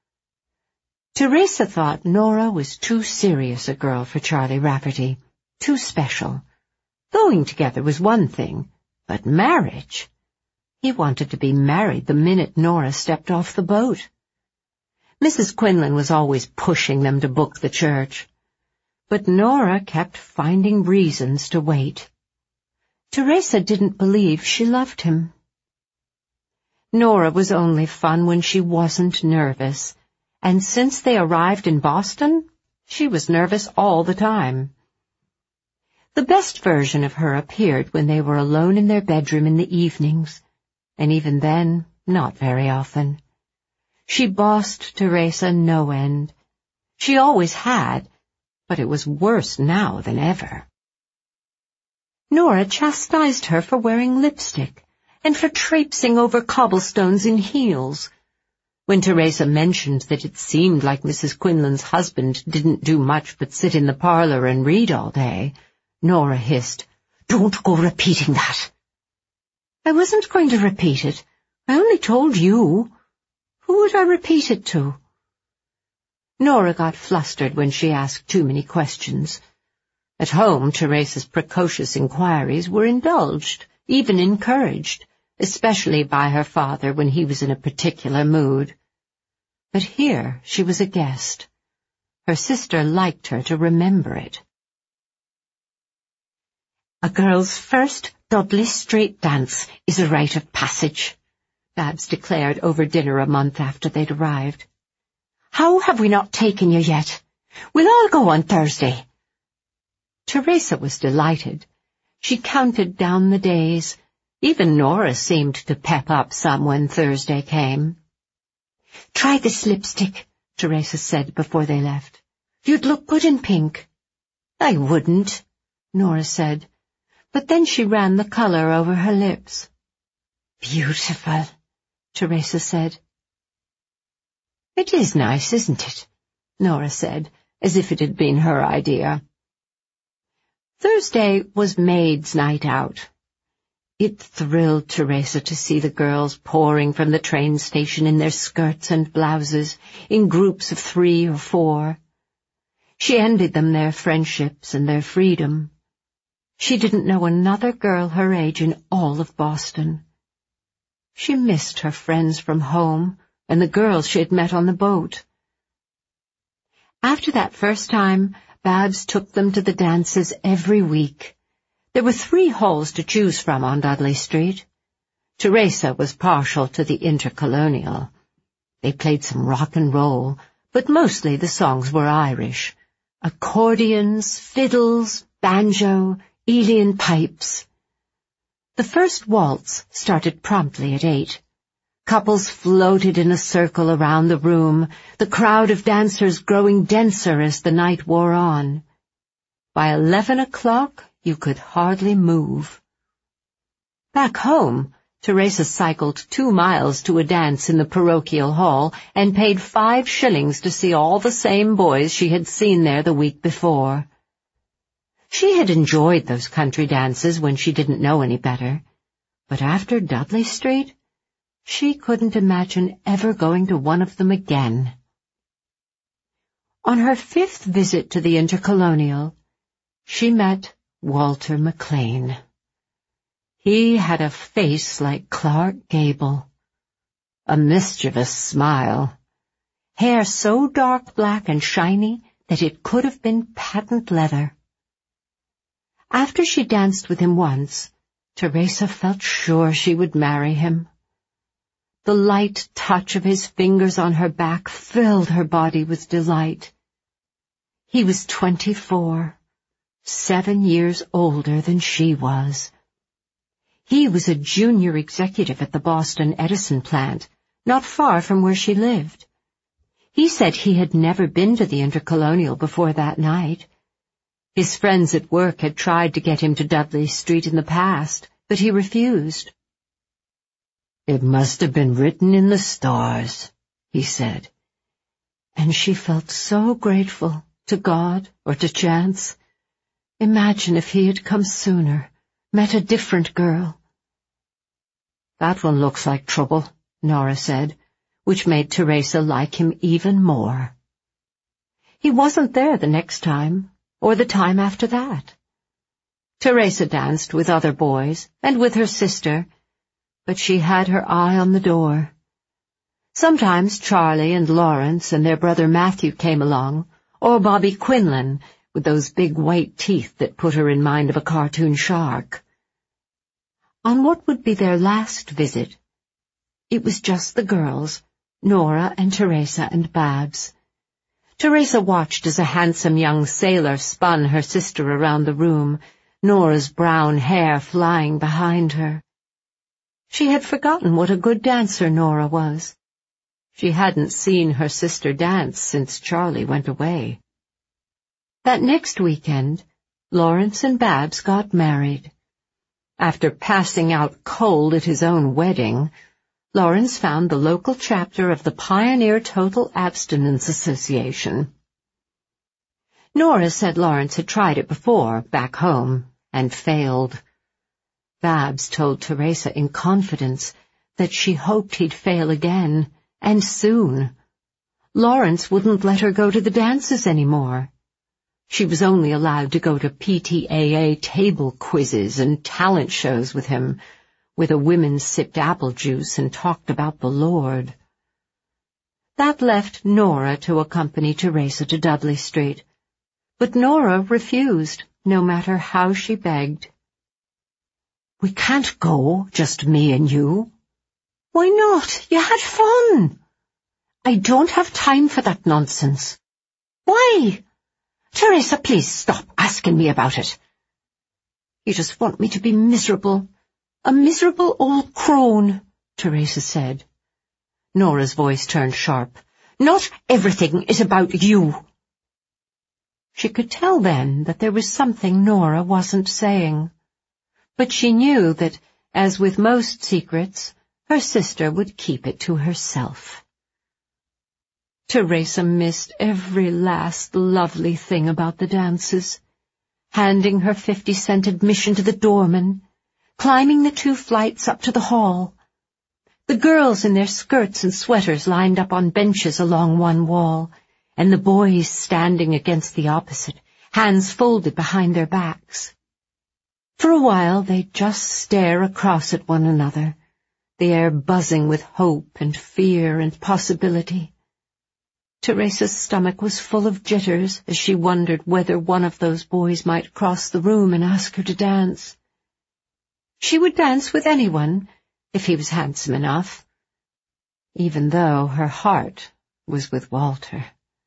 Teresa thought Nora was too serious a girl for Charlie Rafferty, too special. Going together was one thing, but marriage? He wanted to be married the minute Nora stepped off the boat. Missus Quinlan was always pushing them to book the church, but Nora kept finding reasons to wait. Teresa didn't believe she loved him. Nora was only fun when she wasn't nervous, and since they arrived in Boston, she was nervous all the time. The best version of her appeared when they were alone in their bedroom in the evenings, and even then, not very often. She bossed Teresa no end. She always had, but it was worse now than ever. Nora chastised her for wearing lipstick and for traipsing over cobblestones in heels. When Teresa mentioned that it seemed like Missus Quinlan's husband didn't do much but sit in the parlor and read all day, Nora hissed, "Don't go repeating that." "I wasn't going to repeat it. I only told you. Who would I repeat it to?" Nora got flustered when she asked too many questions. At home, Teresa's precocious inquiries were indulged, even encouraged, especially by her father when he was in a particular mood. But here she was a guest. Her sister liked her to remember it. "A girl's first Dudley Street dance is a rite of passage," Babs declared over dinner a month after they'd arrived. "How have we not taken you yet? We'll all go on Thursday." Teresa was delighted. She counted down the days. Even Nora seemed to pep up some when Thursday came. "Try this lipstick," Teresa said before they left. "You'd look good in pink." "I wouldn't," Nora said, but then she ran the color over her lips. "Beautiful," Teresa said. "It is nice, isn't it?" Nora said, as if it had been her idea. Thursday was Maid's Night Out. It thrilled Teresa to see the girls pouring from the train station in their skirts and blouses, in groups of three or four. She envied them their friendships and their freedom. She didn't know another girl her age in all of Boston. She missed her friends from home and the girls she had met on the boat. After that first time, Babs took them to the dances every week. There were three halls to choose from on Dudley Street. Teresa was partial to the Intercolonial. They played some rock and roll, but mostly the songs were Irish. Accordions, fiddles, banjo, Elian pipes. The first waltz started promptly at eight. Couples floated in a circle around the room, the crowd of dancers growing denser as the night wore on. By eleven o'clock, you could hardly move. Back home, Teresa cycled two miles to a dance in the parochial hall and paid five shillings to see all the same boys she had seen there the week before. She had enjoyed those country dances when she didn't know any better, but after Dudley Street, she couldn't imagine ever going to one of them again. On her fifth visit to the Intercolonial, she met Walter McLean. He had a face like Clark Gable, a mischievous smile, hair so dark black and shiny that it could have been patent leather. After she danced with him once, Teresa felt sure she would marry him. The light touch of his fingers on her back filled her body with delight. He was twenty-four, seven years older than she was. He was a junior executive at the Boston Edison plant, not far from where she lived. He said he had never been to the Intercolonial before that night. His friends at work had tried to get him to Dudley Street in the past, but he refused. "It must have been written in the stars," he said. And she felt so grateful to God or to chance. Imagine if he had come sooner, met a different girl. "That one looks like trouble," Nora said, which made Teresa like him even more. He wasn't there the next time, or the time after that. Teresa danced with other boys and with her sister, but she had her eye on the door. Sometimes Charlie and Lawrence and their brother Matthew came along, or Bobby Quinlan, with those big white teeth that put her in mind of a cartoon shark. On what would be their last visit, it was just the girls, Nora and Teresa and Babs. Teresa watched as a handsome young sailor spun her sister around the room, Nora's brown hair flying behind her. She had forgotten what a good dancer Nora was. She hadn't seen her sister dance since Charlie went away. That next weekend, Lawrence and Babs got married. After passing out cold at his own wedding, Lawrence found the local chapter of the Pioneer Total Abstinence Association. Nora said Lawrence had tried it before, back home, and failed. Babs told Teresa in confidence that she hoped he'd fail again, and soon. Lawrence wouldn't let her go to the dances anymore. She was only allowed to go to P T A A table quizzes and talent shows with him, where the women sipped apple juice and talked about the Lord. That left Nora to accompany Teresa to Dudley Street, but Nora refused, no matter how she begged. "We can't go, just me and you." "Why not? You had fun." "I don't have time for that nonsense." "Why?" "Teresa, please stop asking me about it." "You just want me to be miserable. A miserable old crone," Teresa said. Nora's voice turned sharp. "Not everything is about you." She could tell then that there was something Nora wasn't saying. But she knew that, as with most secrets, her sister would keep it to herself. Teresa missed every last lovely thing about the dances. Handing her fifty-cent admission to the doorman, climbing the two flights up to the hall, the girls in their skirts and sweaters lined up on benches along one wall, and the boys standing against the opposite, hands folded behind their backs. For a while they'd just stare across at one another, the air buzzing with hope and fear and possibility. Teresa's stomach was full of jitters as she wondered whether one of those boys might cross the room and ask her to dance. She would dance with anyone, if he was handsome enough, even though her heart was with Walter.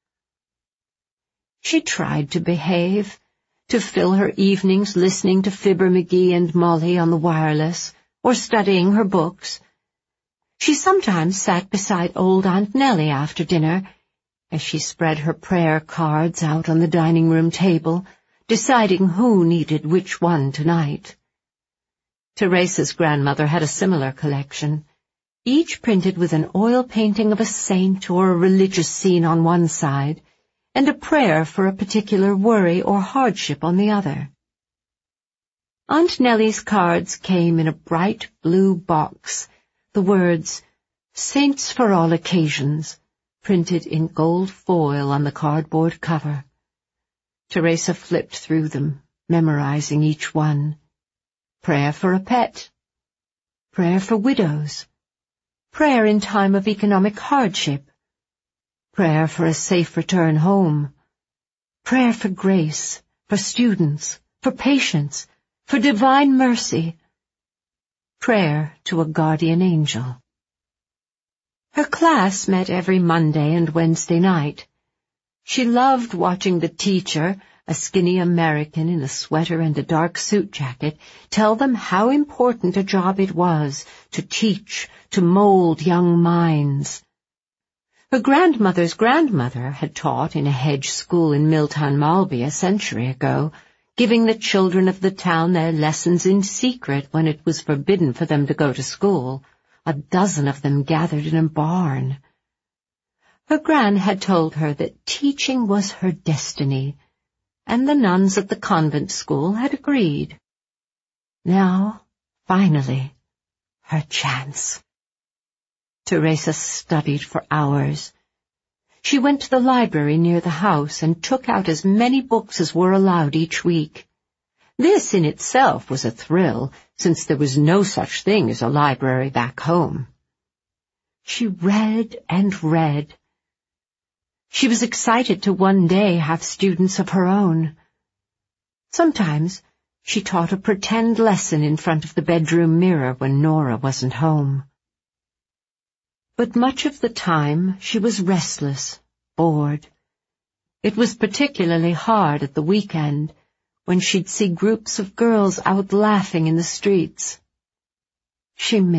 She tried to behave, to fill her evenings listening to Fibber McGee and Molly on the wireless, or studying her books. She sometimes sat beside old Aunt Nellie after dinner, as she spread her prayer cards out on the dining room table, deciding who needed which one tonight. Teresa's grandmother had a similar collection, each printed with an oil painting of a saint or a religious scene on one side, and a prayer for a particular worry or hardship on the other. Aunt Nellie's cards came in a bright blue box, the words, "Saints for All Occasions," printed in gold foil on the cardboard cover. Teresa flipped through them, memorizing each one. Prayer for a pet. Prayer for widows. Prayer in time of economic hardship. Prayer for a safe return home. Prayer for grace, for students, for patience, for divine mercy. Prayer to a guardian angel. Her class met every Monday and Wednesday night. She loved watching the teacher, a skinny American in a sweater and a dark suit jacket, tell them how important a job it was to teach, to mold young minds. Her grandmother's grandmother had taught in a hedge school in Milltown Malby a century ago, giving the children of the town their lessons in secret when it was forbidden for them to go to school, a dozen of them gathered in a barn. Her gran had told her that teaching was her destiny, and the nuns at the convent school had agreed. Now, finally, her chance. Teresa studied for hours. She went to the library near the house and took out as many books as were allowed each week. This in itself was a thrill, since there was no such thing as a library back home. She read and read. She was excited to one day have students of her own. Sometimes she taught a pretend lesson in front of the bedroom mirror when Nora wasn't home. But much of the time she was restless, bored. It was particularly hard at the weekend, when she'd see groups of girls out laughing in the streets. She